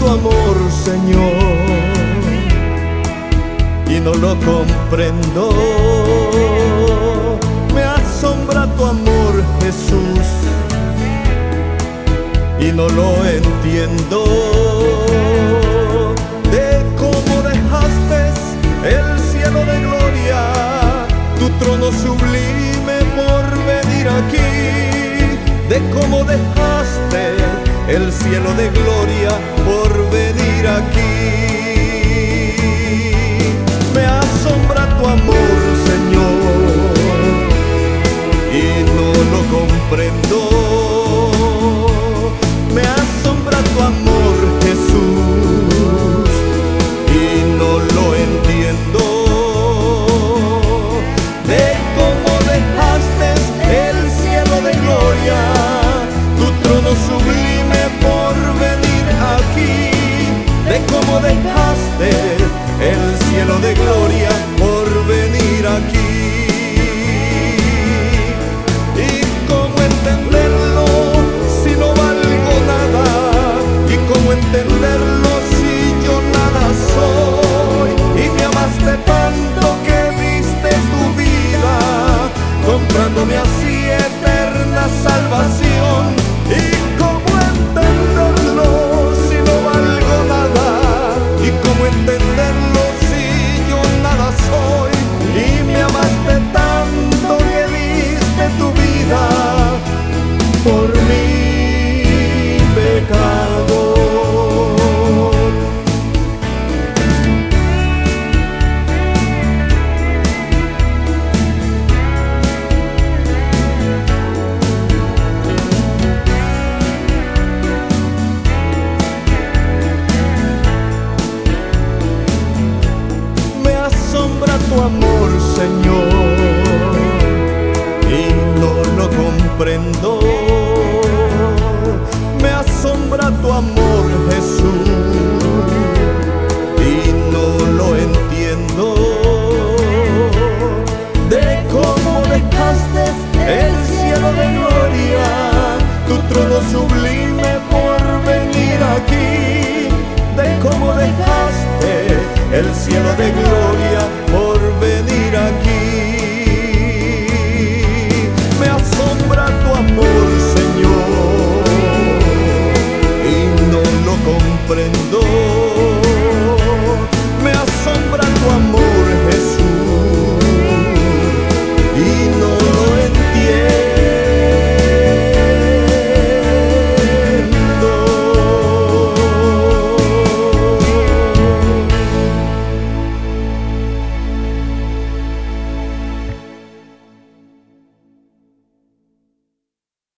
tu amor, Señor, y no lo comprendo. Me asombra tu amor, Jesús, y no lo entiendo. De cómo dejaste el cielo de gloria, tu trono sublime por venir aquí. De cómo dejaste el cielo de gloria por venir aquí. Me asombra tu amor, Señor, y no lo comprendo. Me asombra tu amor, Jesús, y no lo entiendo. De cómo dejaste el cielo de gloria, tu trono sublime por venir aquí. De cómo dejaste el cielo de gloria por venir aquí. ¿Y cómo entenderlo si no valgo nada? ¿Y cómo entenderlo si yo nada soy? Y me amaste tanto que diste tu vida, comprándome así eterna salvación. ¿Y cómo entenderlo si no valgo nada? ¿Y cómo entenderlo si yo nada soy? Y me amaste tanto que diste tu vida por mi pecado. Me asombra tu amor, Señor, y no lo comprendo. Me asombra tu amor, Jesús, y no lo entiendo. De cómo dejaste el cielo de gloria, tu trono sublime por venir aquí. De cómo dejaste el cielo de gloria por venir aquí. Me asombra tu amor, Señor, y no lo comprendo.